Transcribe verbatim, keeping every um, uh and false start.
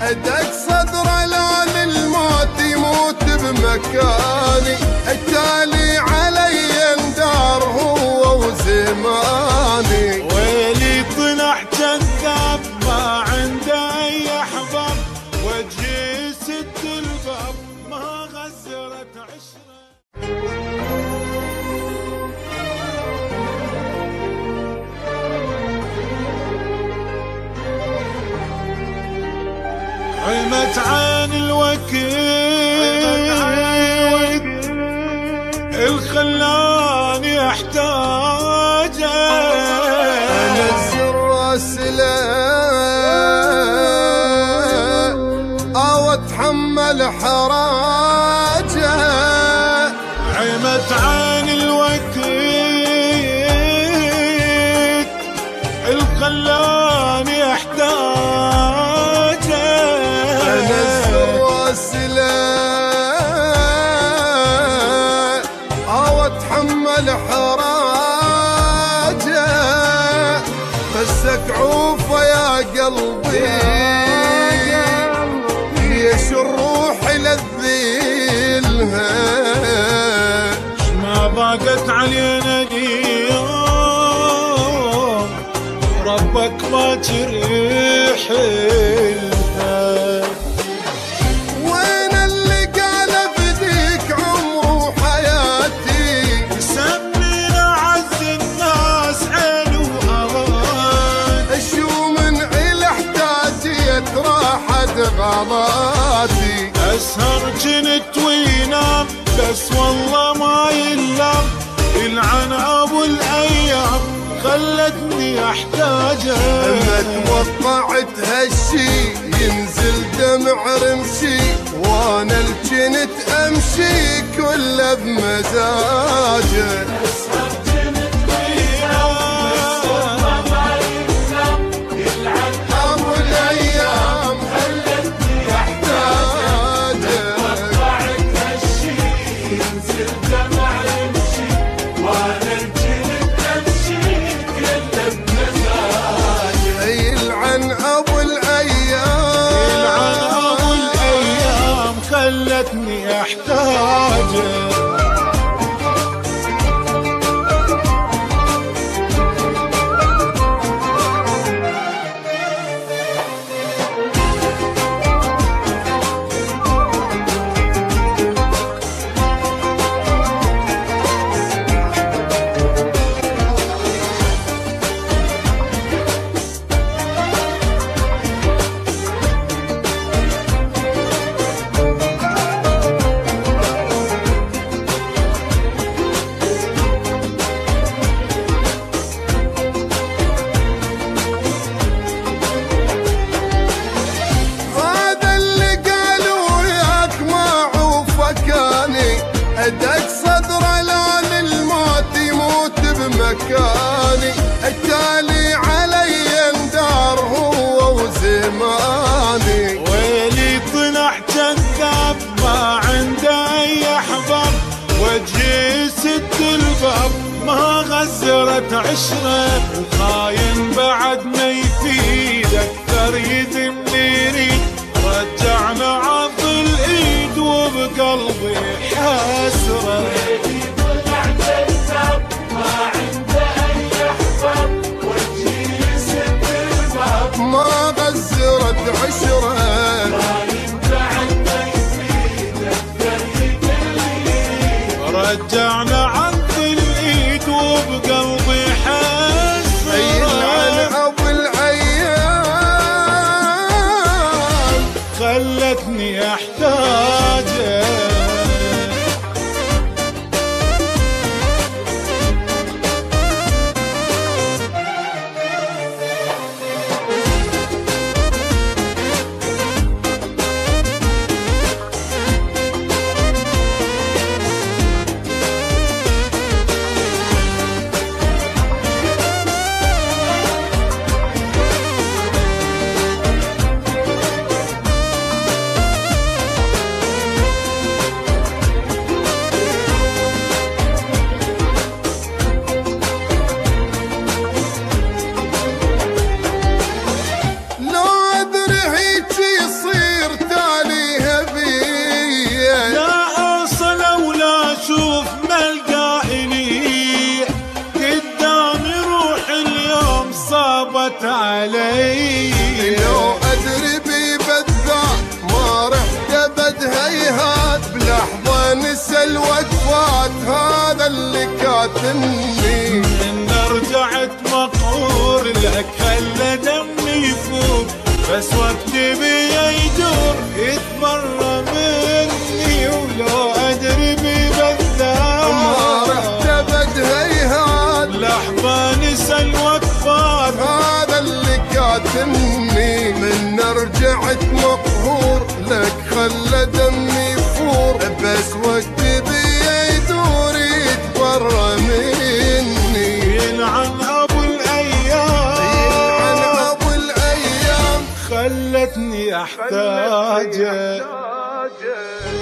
ادق صدره لا للموت يموت بمكاني، التالي علي اندار هو وزماني. ويلي طلع كذاب ما عنده اي احباب، وجهي سد الباب ما غزرت عشره. عمت عن الوكيد الخلاني احتاجه، انزل راسله او اتحمل حراجه. عمت عن الوكيد الخلاني احتاجه، انزل راسله او اتحمل حراجه. فسك عوفه يا قلبي ليش الروح لذيلها، ما ضاقت علينا اليوم ربك ما تريح لها. وين اللي قال بديك عمر وحياتي، سمينا عز الناس عين وأمان، شو من عيل احتاجيت راحت غلاتي. أسهر جنت وينام بس والله ما يلام، يلعن أبو الأيام خلتني أحتاجه. اما توقعت هالشي ينزل دمع رمشي، وانا الجنت امشي كله بمزاجه. أسهر جنت وينام ما يلام، يلعن ابو الايام خلتني أحتاجه. وقعت هالشي ينزل دمع رمشي، وأنا الجنت أمشي كله بمزاجه. يلعن ابو الايام، يلعن أبو الأيام خلتني أحتاجه. ادق صدره لا للموت يموت بمكاني، التالي علي اندار هو وزماني. ويلي طلع كذاب ما عنده اي احباب، وجهي سد الباب ما غزرت عشره. الخاين بعد ما يفيد اكثر يذمني يريد، رجعنا عض الايد وبقلبي حسره. ويلي طلع كذاب ما عنده اي احباب، وجهي سد الباب ما غزرت عشره. رجعنا عض الايد وبقلبي حسره. يلعن ابو الايام خلتني احتاجه. فات علي. لو أدري بي بالذات ما رحت أبد هيهات، بلحظة نسى الوقفات هذا اللي كاتمني. من رجعت مقهور لك خلى دمي يفور، بس وقتي بيا يدور يتبرى مني. ولو أدري بي بالذات ما رحت أبد هيهات، لحظة نسى الوقفات هذا اللي كاتمني. من رجعت مقهور لك خلى دمي يفور، بس وقتي بيا يدور يتبرى مني. يلعن أبو الأيام، يلعن أبو الأيام خلتني أحتاجك.